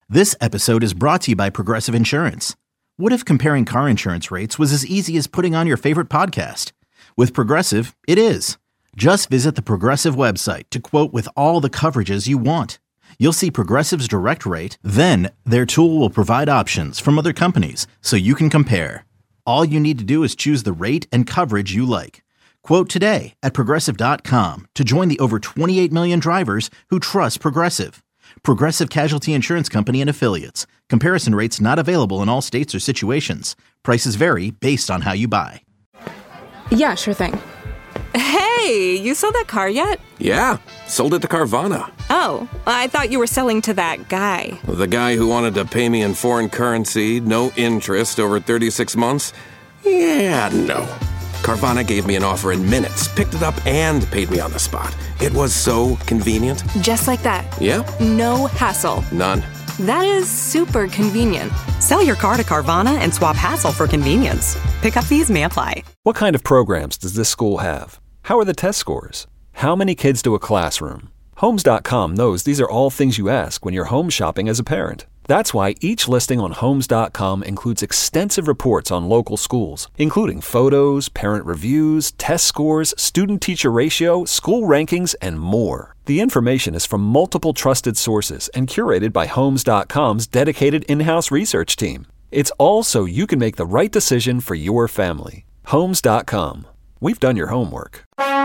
This episode is brought to you by Progressive Insurance. What if comparing car insurance rates was as easy as putting on your favorite podcast? With Progressive, it is. Just visit the Progressive website to quote with all the coverages you want. You'll see Progressive's direct rate, then their tool will provide options from other companies so you can compare. All you need to do is choose the rate and coverage you like. Quote today at Progressive.com to join the over 28 million drivers who trust Progressive. Progressive Casualty Insurance Company and Affiliates. Comparison rates not available in all states or situations. Prices vary based on how you buy. Yeah, sure thing. Hey, you sold that car yet? Yeah, sold it to Carvana. Oh, I thought you were selling to that guy. The guy who wanted to pay me in foreign currency, no interest, over 36 months? Yeah, no. Carvana gave me an offer in minutes, picked it up, and paid me on the spot. It was so convenient. Just like that. Yeah? No hassle. None. That is super convenient. Sell your car to Carvana and swap hassle for convenience. Pickup fees may apply. What kind of programs does this school have? How are the test scores? How many kids do a classroom? Homes.com knows these are all things you ask when you're home shopping as a parent. That's why each listing on Homes.com includes extensive reports on local schools, including photos, parent reviews, test scores, student-teacher ratio, school rankings, and more. The information is from multiple trusted sources and curated by Homes.com's dedicated in-house research team. It's all so you can make the right decision for your family. Homes.com. We've done your homework.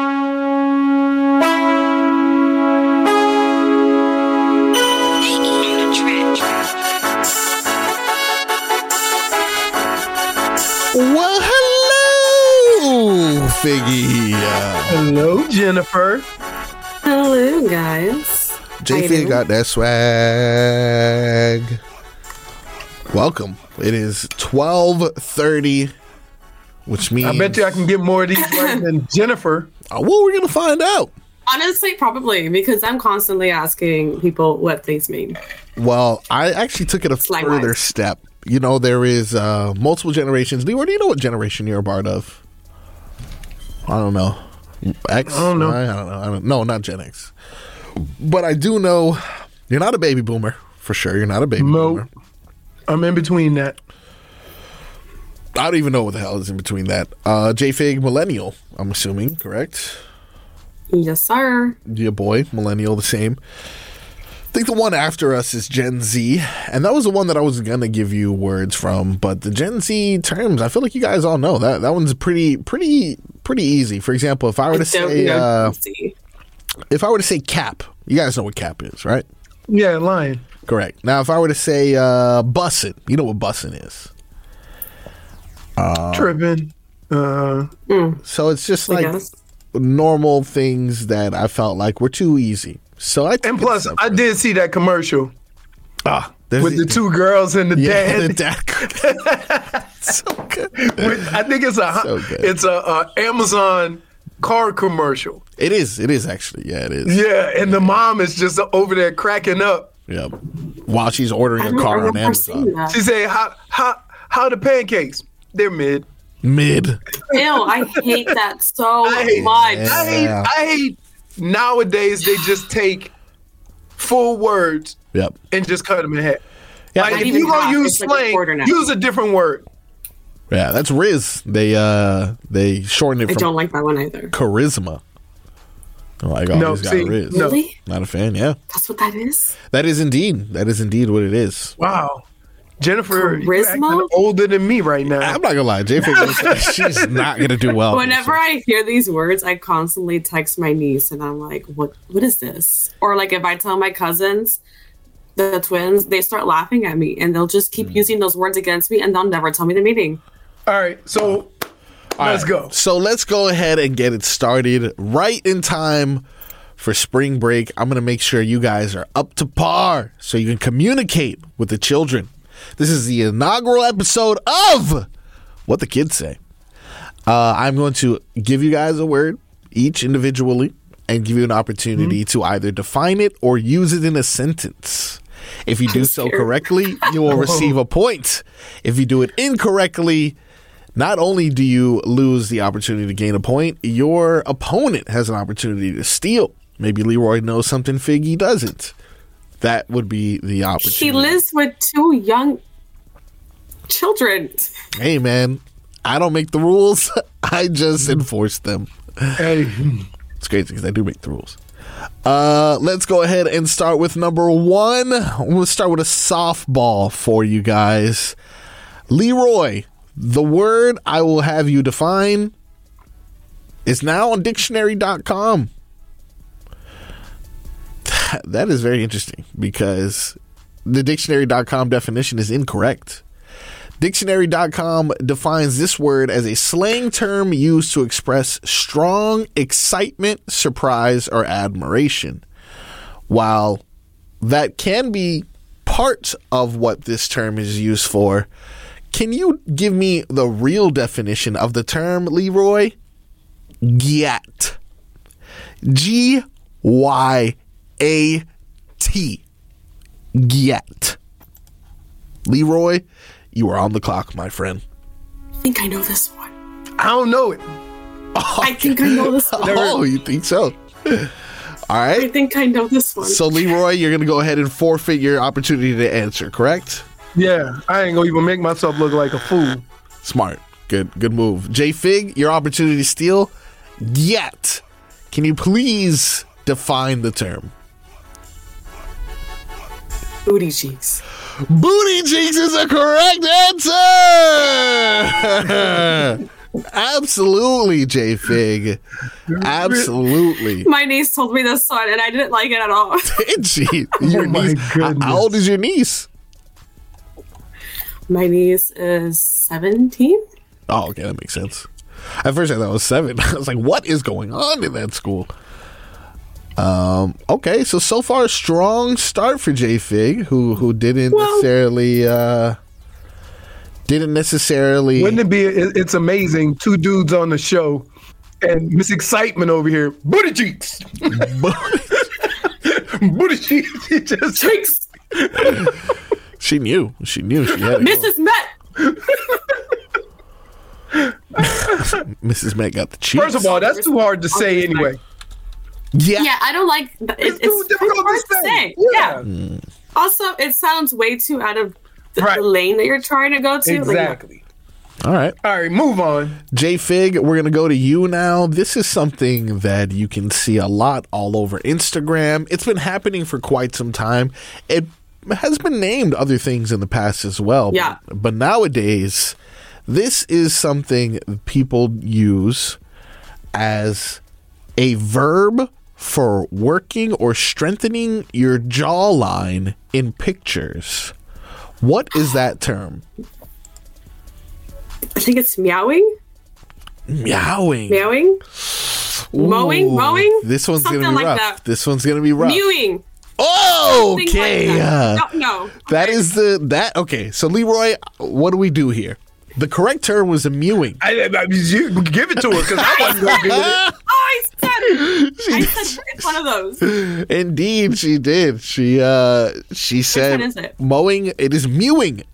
Well, hello, Figgy. Hello, Jennifer. Hello, guys. J-Fig got that swag. Welcome. It is 12:30, which means... I bet you I can get more of these right than Jennifer. Well, we're going to find out. Honestly, probably, because I'm constantly asking people what things mean. Well, I actually took it a further step. You know, there is multiple generations. Leroy, do you know what generation you're a part of? I don't know. X? I don't know. I don't know. No, not Gen X. But I do know you're not a baby boomer. For sure, you're not a baby boomer. I'm in between that. I don't even know what the hell is in between that. J-Fig, millennial, I'm assuming, correct? Yes, sir. Yeah, boy, millennial, the same. I think the one after us is Gen Z, and that was the one that I was going to give you words from, but the Gen Z terms, I feel like you guys all know that. That one's pretty easy. For example, if I were to say cap, you guys know what cap is, right? Yeah, lion. Correct. Now, if I were to say bussin', you know what bussin' is. Tripping. So it's just like normal things that I felt like were too easy. So and plus, I did see that commercial with the two girls and the dad. The dad. So good. I think it's a Amazon car commercial. It is actually. Yeah, it is. Yeah, and the mom is just over there cracking up. Yeah, while she's ordering a car on Amazon. She said, "How the pancakes? They're mid." Mid. Ew, I hate that so much. I hate. Nowadays, they just take full words and just cut them in half. Yeah, like, if you're going to use slang, use a different word. Yeah, that's Riz. They shorten it from... I don't like that one either. Charisma. Like, he's got Riz. Really? Not a fan, yeah. That's what that is? That is indeed what it is. Wow. Jennifer, you're acting Charisma? older than me right now. I'm not going to lie. She's not going to do well. Whenever I hear these words, I constantly text my niece and I'm like, what is this? Or like if I tell my cousins, the twins, they start laughing at me and they'll just keep using those words against me and they'll never tell me the meaning. All right, so let's go. So let's go ahead and get it started right in time for spring break. I'm going to make sure you guys are up to par so you can communicate with the children. This is the inaugural episode of What the Kids Say. I'm going to give you guys a word, each individually, and give you an opportunity to either define it or use it in a sentence. If you do so correctly, you will receive a point. If you do it incorrectly, not only do you lose the opportunity to gain a point, your opponent has an opportunity to steal. Maybe Leroy knows something Figgy doesn't. That would be the opportunity. He lives with 2 young children. Hey, man, I don't make the rules. I just enforce them. Hey. It's crazy because I do make the rules. Let's go ahead and start with number 1. We'll start with a softball for you guys. Leroy, the word I will have you define is now on dictionary.com. That is very interesting because the dictionary.com definition is incorrect. Dictionary.com defines this word as a slang term used to express strong excitement, surprise, or admiration. While that can be part of what this term is used for, can you give me the real definition of the term, Leroy? Gyat. Gyat. Gyat. Leroy, you are on the clock, my friend. I think I know this one. I don't know it. I think I know this one. Oh, you think so? All right. I think I know this one. So, Leroy, you're going to go ahead and forfeit your opportunity to answer, correct? Yeah, I ain't going to even make myself look like a fool. Smart. Good move. J-Fig, your opportunity to steal. Yet. Can you please define the term? Booty cheeks. Booty cheeks is a correct answer. Absolutely, J-Fig. Absolutely. My niece told me this one, and I didn't like it at all. Did she? Your niece. How old is your niece? My niece is 17. Oh, okay, that makes sense. At first I thought it was 7. I was like, what is going on in that school? Okay, so far strong start for J-Fig, who didn't necessarily. Wouldn't it be? It's amazing. 2 dudes on the show, and Miss Excitement over here. Booty cheeks. Booty cheeks. She just cheeks. She knew. She had it. Mrs. Met. Mrs. Met got the cheeks. First of all, that's too hard to say anyway. Yeah, I don't like it's too difficult to say. Yeah. Also, it sounds way too out of the lane that you're trying to go to. Exactly. All right, move on. J-Fig, we're going to go to you now. This is something that you can see a lot all over Instagram. It's been happening for quite some time. It has been named other things in the past as well. Yeah. But nowadays, this is something people use as a verb for working or strengthening your jawline in pictures. What is that term? I think it's meowing. Meowing. Ooh, mowing. This one's Something gonna be like rough. that. This one's gonna be rough. Mewing. Oh, okay. Like no. That is okay. So Leroy, what do we do here? The correct term was a mewing. You give it to her because I wasn't going to do it. I said it's one of those. Indeed, she did. She said, Which one is it? Mowing. It is mewing.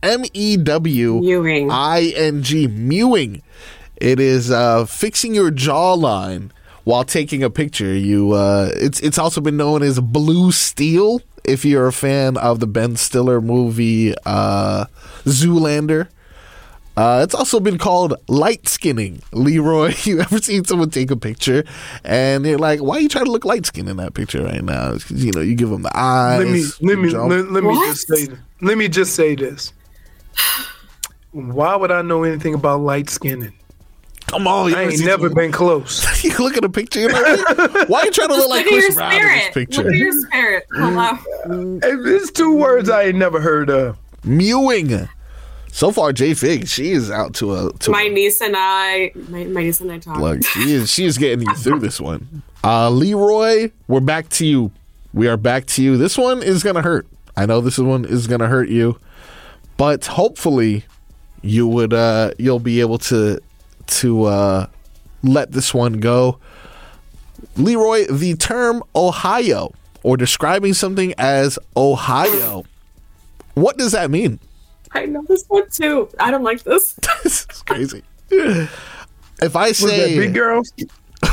MEWING. Mewing. It is fixing your jawline while taking a picture. It's also been known as blue steel. If you're a fan of the Ben Stiller movie Zoolander. It's also been called light skinning. Leroy, you ever seen someone take a picture and you're like, why are you trying to look light skinned in that picture right now? It's 'cause, you give them the eyes. Let me just say this. Why would I know anything about light skinning? Come on, I ain't never been close. You look at a picture, you're like, why are you trying to look like Chris Brown in this picture? Look at your spirit. Hello. It's 2 words I ain't never heard of. Mewing. So far, J-Fig, she is out to my niece and I talk. Look, she is getting you through this one. Leroy, we're back to you. We are back to you. This one is gonna hurt. I know this one is gonna hurt you, but hopefully, you'll be able to let this one go. Leroy, the term Ohio, or describing something as Ohio, what does that mean? I know this one too. I don't like this. This is crazy. If I say big girls,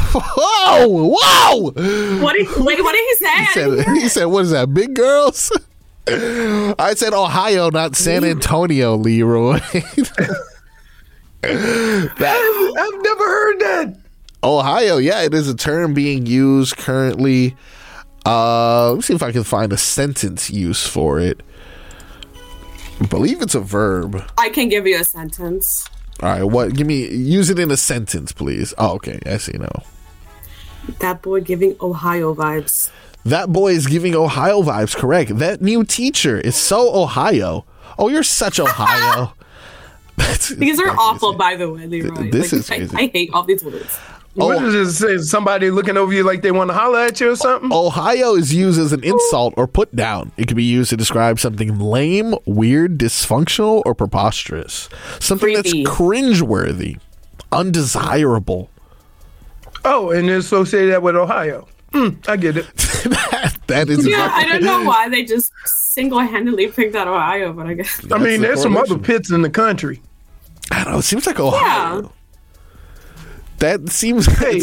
whoa! What did he say? He said, "What is that? Big girls." I said Ohio, not San Antonio, Leroy. I've never heard that. Ohio, yeah, it is a term being used currently. Let me see if I can find a sentence use for it. I believe it's a verb. I can give you a sentence. All right, use it in a sentence, please. Oh, okay, I see now. That boy giving Ohio vibes. That boy is giving Ohio vibes, correct. That new teacher is so Ohio. Oh, you're such Ohio. These are awful, by the way, Leroy. This is crazy. I hate all these words. What does it say? Somebody looking over you like they want to holler at you or something? Ohio is used as an insult or put down. It can be used to describe something lame, weird, dysfunctional, or preposterous. Something Creepy. that's cringeworthy, undesirable. Oh, and associate that with Ohio. I get it. that is. Yeah, I don't know why they just single-handedly picked out Ohio, but I guess. I mean, there's some other pits in the country. I don't know. It seems like Ohio. Yeah. That seems. Hey.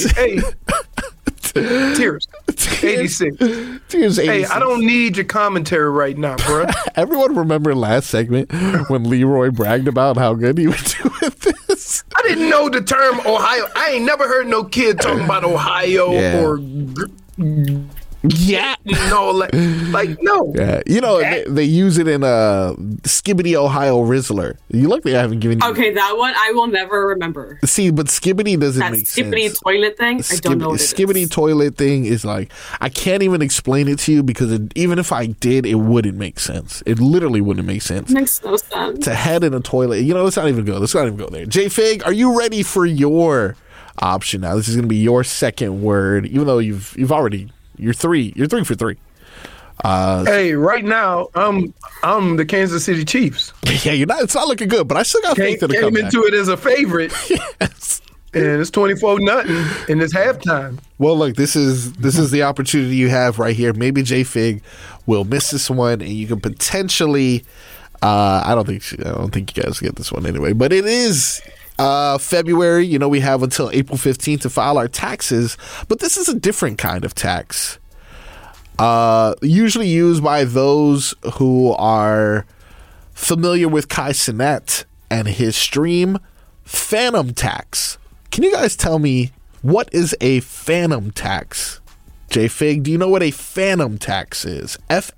Tears. 86. Tears 86. Hey, I don't need your commentary right now, bro. Everyone remember last segment when Leroy bragged about how good he would do with this? I didn't know the term Ohio. I ain't never heard no kid talking about Ohio or yeah. No, like no. Yeah. You know, they use it in Skibbity Ohio Rizzler. You look like I haven't given you. Okay, that one I will never remember. See, but Skibbity doesn't make sense. That Skibbity toilet thing? I don't know what it is. Skibbity toilet thing is like, I can't even explain it to you because even if I did, it wouldn't make sense. It literally wouldn't make sense. It makes no sense. It's a head in a toilet. You know, let's not even go there. J-Fig, are you ready for your option now? This is going to be your second word, even though you've already... You're three for three. Hey, right now I'm the Kansas City Chiefs. Yeah, you're not. It's not looking good, but I still got faith in the comeback. Came into it as a favorite. Yes, and it's 24-0, and it's halftime. Well, look, this is the opportunity you have right here. Maybe J-Fig will miss this one, and you can potentially. I don't think you guys get this one anyway, but it is. February, you know, we have until April 15th to file our taxes, but this is a different kind of tax. Usually used by those who are familiar with Kai Cenat and his stream, Phantom Tax. Can you guys tell me what is a Phantom Tax? J-Fig, do you know what a Phantom Tax is?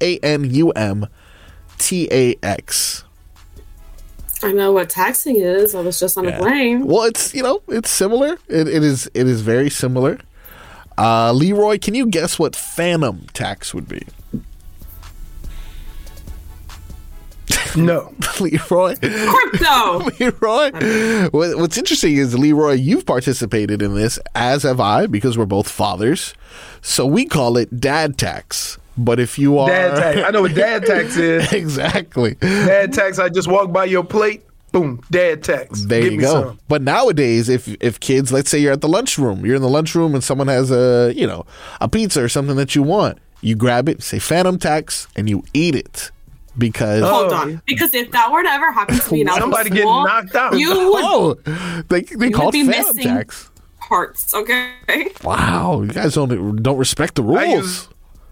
FANUMTAX. I know what taxing is. I was just on a plane. Well, it's similar. It is very similar. Leroy, can you guess what phantom tax would be? No. Leroy? Crypto! Leroy? What's interesting is, Leroy, you've participated in this, as have I, because we're both fathers. So we call it dad tax. But if you are... Dad tax. I know what dad tax is. Exactly. Dad tax, I just walk by your plate, boom, dad tax. There you go. Some. But nowadays, if kids, let's say you're at the lunchroom, you're in the lunchroom and someone has a pizza or something that you want, you grab it, say phantom tax, and you eat it. Because hold on, because if that were to ever happen to me in somebody getting knocked out, you would. They call it phantom tax. Parts, okay. Wow, you guys don't respect the rules.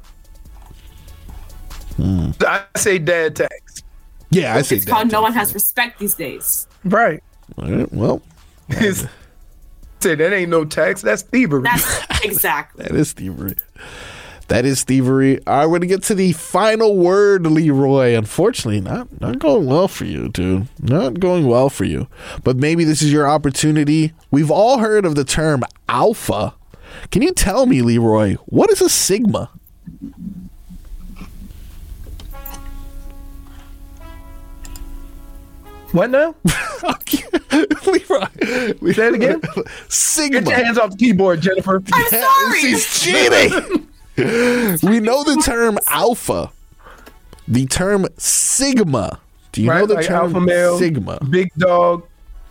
I say dad tax. Yeah, I say it's dad called tax. No one has respect these days. Right. All right, well. Say that ain't no tax. That's thievery. That's exactly. That is thievery. That is thievery. All right, we're going to get to the final word, Leroy. Unfortunately, not going well for you, dude. Not going well for you. But maybe this is your opportunity. We've all heard of the term alpha. Can you tell me, Leroy, what is a sigma? What now? Leroy. Say it again? Sigma. Get your hands off the keyboard, Jennifer. I'm sorry. She's cheating. We know the term alpha. The term sigma. Do you know the term alpha male, sigma? Big dog.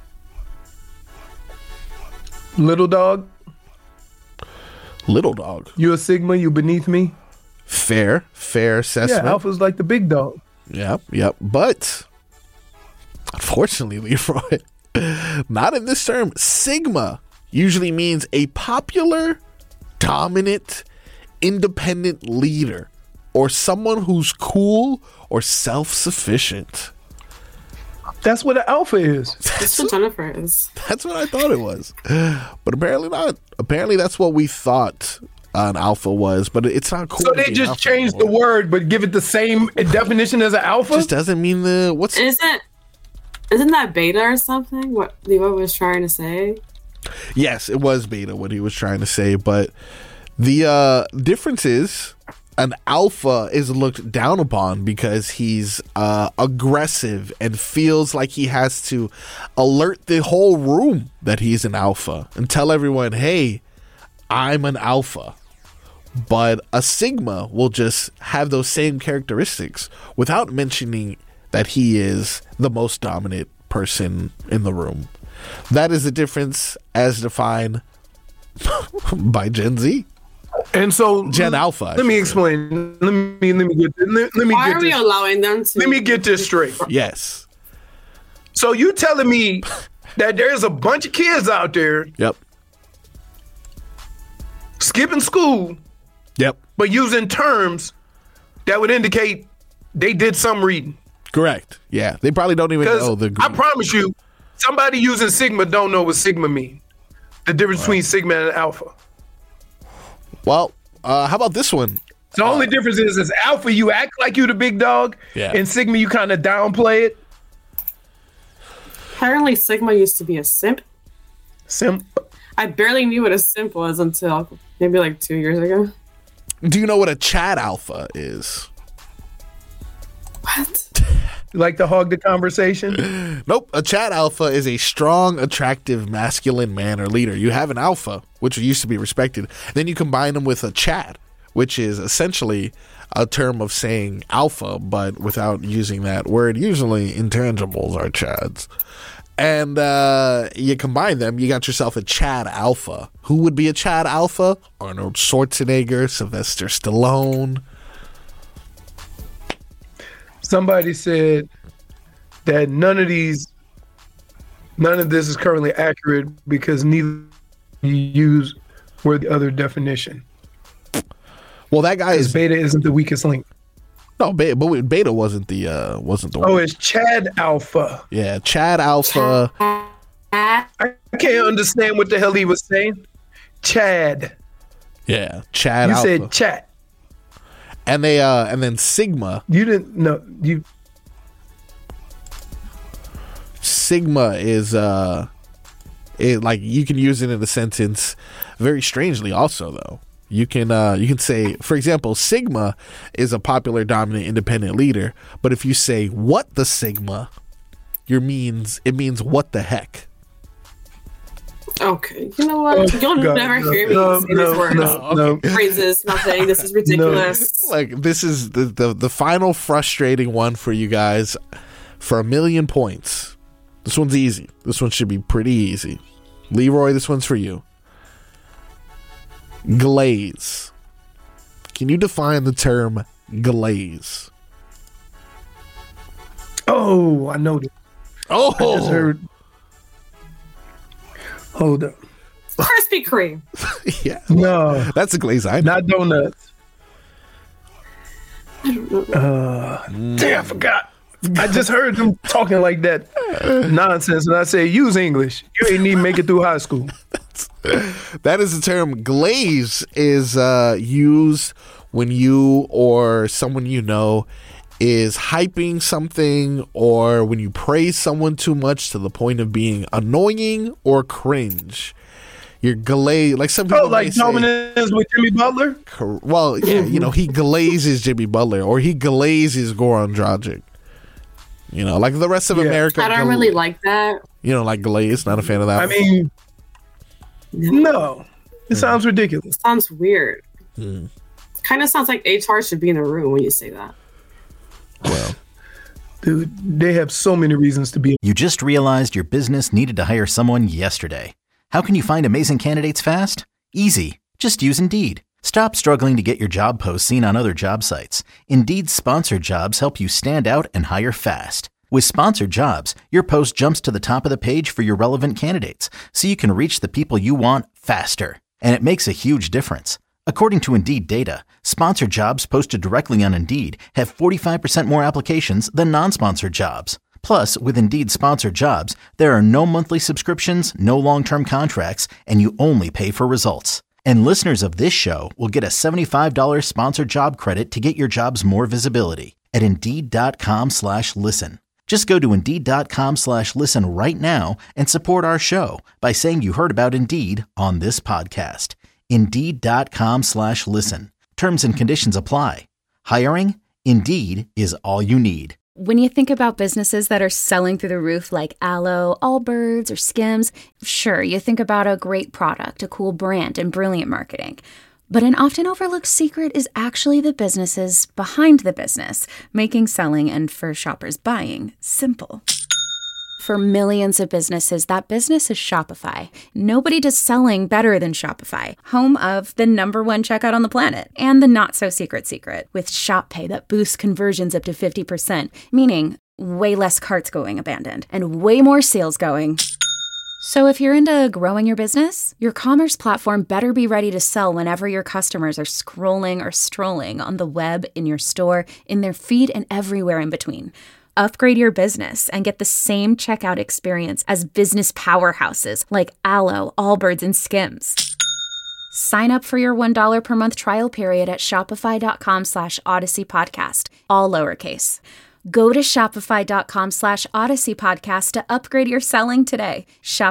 Little dog. Little dog. You a sigma, you beneath me. Fair assessment. Yeah, alpha's like the big dog. Yep. But unfortunately, Leroy, not in this term. Sigma usually means a popular, dominant, independent leader. or someone who's cool or self-sufficient? That's what an alpha is. That's what Jennifer is. That's what I thought it was. But apparently not. Apparently that's what we thought an alpha was, but it's not cool. So they just changed the word, but give it the same definition as an alpha? Just doesn't mean Isn't that beta or something? What Levo was trying to say? Yes, it was beta what he was trying to say, but the difference is an alpha is looked down upon because he's aggressive and feels like he has to alert the whole room that he's an alpha and tell everyone, hey, I'm an alpha. But a sigma will just have those same characteristics without mentioning that he is the most dominant person in the room. That is the difference as defined by Gen Z. And so Gen Alpha. Let me explain. Let me get Why are we allowing them to? Let me get this straight. Yes. So you telling me that there's a bunch of kids out there Yep. skipping school, Yep. but using terms that would indicate they did some reading. Correct. Yeah. They probably don't even know the I promise you, somebody using Sigma don't know what Sigma mean. The difference between Sigma and Alpha. Well, how about this one? The only difference is Alpha, you act like you the big dog, and Sigma, you kind of downplay it. Apparently, Sigma used to be a simp. Simp? I barely knew what a simp was until maybe like 2 years ago. Do you know what a Chad Alpha is? What? You like to hog the conversation? Nope. A Chad Alpha is a strong, attractive, masculine man or leader. You have an Alpha, which used to be respected. Then you combine them with a Chad, which is essentially a term of saying alpha, but without using that word. Usually intangibles are Chads. And you combine them, you got yourself a Chad Alpha. Who would be a Chad Alpha? Arnold Schwarzenegger, Sylvester Stallone. Somebody said that none of this is currently accurate because neither you use were the other definition. Well, that guy is beta isn't the weakest link. No, but beta wasn't the one. Oh, it's Chad Alpha. Yeah, Chad Alpha. I can't understand what the hell he was saying. Chad. Yeah, Chad you Alpha. You said chat. And they and then Sigma. You didn't know you. Sigma is like you can use it in a sentence very strangely. Also, though, you can say, for example, Sigma is a popular, dominant, independent leader. But if you say "what the Sigma," it means what the heck. Okay, you know what? You'll never hear me say these words. Phrases, nothing. This is ridiculous. Like, this is the final frustrating one for you guys for 1,000,000 points. This one's easy. This one should be pretty easy. Leroy, this one's for you. Glaze. Can you define the term glaze? Oh, I know this. Oh, I just heard. Hold up. Krispy Kreme. Yeah. No. That's a glaze I know. Not donuts. I don't know. Damn, I forgot. I just heard them talking like that nonsense, and I say, use English. You ain't even make it through high school. That is the term. Glaze is used when you or someone you know is hyping something, or when you praise someone too much to the point of being annoying or cringe. You're glaze, like some people like Dominus with Jimmy Butler? Well, yeah, he glazes Jimmy Butler, or he glazes Goran Dragic. Like the rest of America. I don't really like that. You don't like glaze? Not a fan of that? I mean, no. It sounds ridiculous. It sounds weird. Kind of sounds like HR should be in the room when you say that. Well, dude, they have so many reasons to be. You just realized your business needed to hire someone yesterday. How can you find amazing candidates fast? Easy. Just use Indeed. Stop struggling to get your job posts seen on other job sites. Indeed's sponsored jobs help you stand out and hire fast. With sponsored jobs, your post jumps to the top of the page for your relevant candidates, so you can reach the people you want faster. And it makes a huge difference. According to Indeed data, sponsored jobs posted directly on Indeed have 45% more applications than non-sponsored jobs. Plus, with Indeed sponsored jobs, there are no monthly subscriptions, no long-term contracts, and you only pay for results. And listeners of this show will get a $75 sponsored job credit to get your jobs more visibility at Indeed.com/listen. Just go to Indeed.com/listen right now and support our show by saying you heard about Indeed on this podcast. Indeed.com/listen. Terms and conditions apply. Hiring? Indeed is all you need. When you think about businesses that are selling through the roof like Aloe, Allbirds, or Skims, sure, you think about a great product, a cool brand, and brilliant marketing. But an often overlooked secret is actually the businesses behind the business, making selling and for shoppers buying simple. For millions of businesses, that business is Shopify. Nobody does selling better than Shopify, home of the #1 checkout on the planet, and the not-so-secret secret, with Shop Pay that boosts conversions up to 50%, meaning way less carts going abandoned, and way more sales going. So if you're into growing your business, your commerce platform better be ready to sell whenever your customers are scrolling or strolling on the web, in your store, in their feed, and everywhere in between. Upgrade your business and get the same checkout experience as business powerhouses like Aloe, Allbirds, and Skims. Sign up for your $1 per month trial period at shopify.com/Odyssey Podcast, all lowercase. Go to shopify.com/Odyssey Podcast to upgrade your selling today.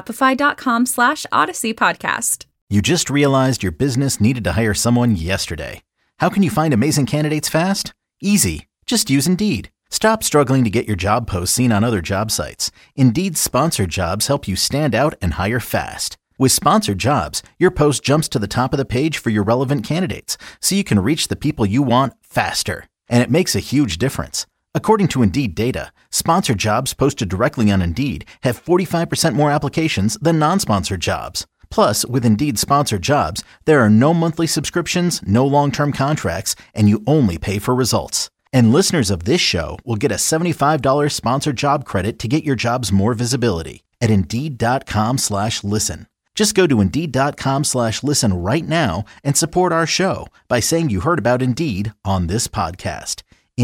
Shopify.com/Odyssey Podcast. You just realized your business needed to hire someone yesterday. How can you find amazing candidates fast? Easy. Just use Indeed. Stop struggling to get your job posts seen on other job sites. Indeed's sponsored jobs help you stand out and hire fast. With sponsored jobs, your post jumps to the top of the page for your relevant candidates, so you can reach the people you want faster. And it makes a huge difference. According to Indeed data, sponsored jobs posted directly on Indeed have 45% more applications than non-sponsored jobs. Plus, with Indeed sponsored jobs, there are no monthly subscriptions, no long-term contracts, and you only pay for results. And listeners of this show will get a $75 sponsored job credit to get your jobs more visibility at Indeed.com/listen. Just go to Indeed.com/listen right now and support our show by saying you heard about Indeed on this podcast.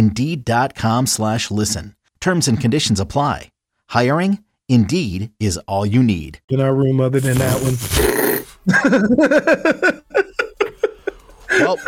Indeed.com/listen. Terms and conditions apply. Hiring? Indeed is all you need. In our room other than that Well,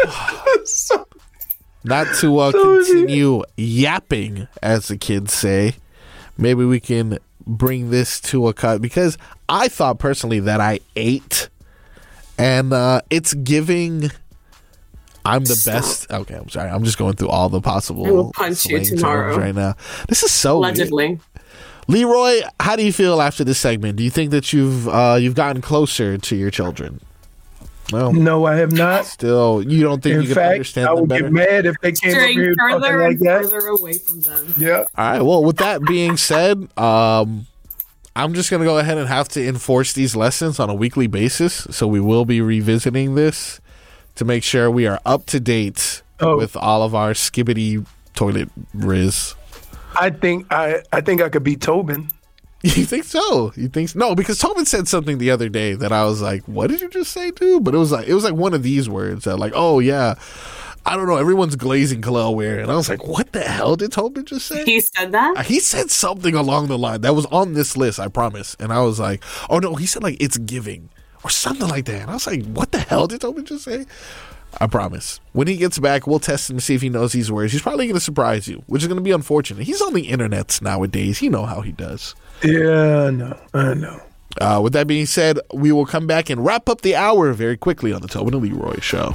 not to continue yapping, as the kids say, maybe we can bring this to a cut, because I thought personally that I ate, and it's giving I'm the best. Okay, I'm sorry. I'm just going through all the possible I will punch you tomorrow right now. This is so allegedly weird. Leroy, how do you feel after this segment? Do you think that you've gotten closer to your children? Well, no, I have not. Still, you don't think you can understand them better? I would get mad if they came up here further like that. Further away from them. Yeah. All right. Well, with that being said, I'm just going to go ahead and have to enforce these lessons on a weekly basis. So we will be revisiting this to make sure we are up to date with all of our skibbity toilet riz. I think I could beat Tobin. You think so? You think so? No, because Tobin said something the other day that I was like, "What did you just say, dude?" But it was like one of these words that, like, "Oh yeah, I don't know, everyone's glazing Kalelware," and I was like, "What the hell did Tobin just say?" He said that? He said something along the line that was on this list, I promise. And I was like, "Oh no," he said like it's giving or something like that. And I was like, "What the hell did Tobin just say?" I promise. When he gets back, we'll test him to see if he knows these words. He's probably going to surprise you, which is going to be unfortunate. He's on the internets nowadays. You know how he does. Yeah, I know. With that being said, we will come back and wrap up the hour very quickly on the Tobin and Leroy Show.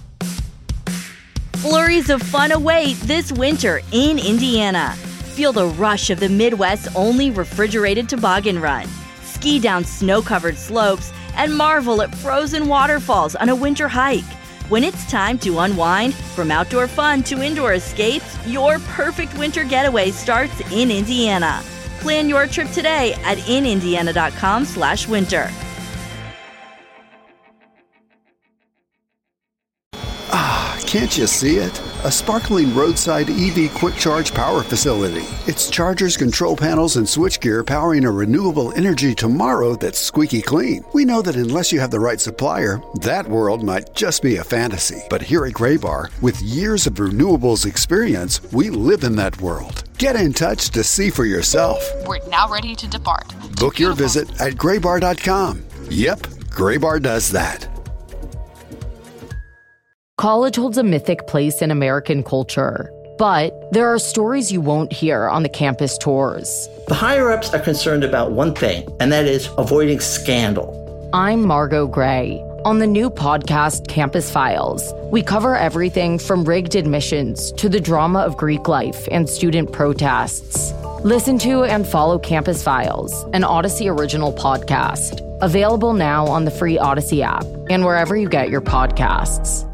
Flurries of fun await this winter in Indiana. Feel the rush of the Midwest's only refrigerated toboggan run. Ski down snow-covered slopes and marvel at frozen waterfalls on a winter hike. When it's time to unwind, from outdoor fun to indoor escapes, your perfect winter getaway starts in Indiana. Plan your trip today at inindiana.com/winter. Can't you see it? a sparkling roadside EV quick charge power facility. It's chargers, control panels, and switchgear powering a renewable energy tomorrow that's squeaky clean. We know that unless you have the right supplier, that world might just be a fantasy. But here at Graybar, with years of renewables experience, we live in that world. Get in touch to see for yourself. We're now ready to depart. Book your visit at graybar.com. Yep, Graybar does that. College holds a mythic place in American culture, but there are stories you won't hear on the campus tours. The higher-ups are concerned about one thing, and that is avoiding scandal. I'm Margot Gray. On the new podcast, Campus Files, we cover everything from rigged admissions to the drama of Greek life and student protests. Listen to and follow Campus Files, an Odyssey original podcast. Available now on the free Odyssey app and wherever you get your podcasts.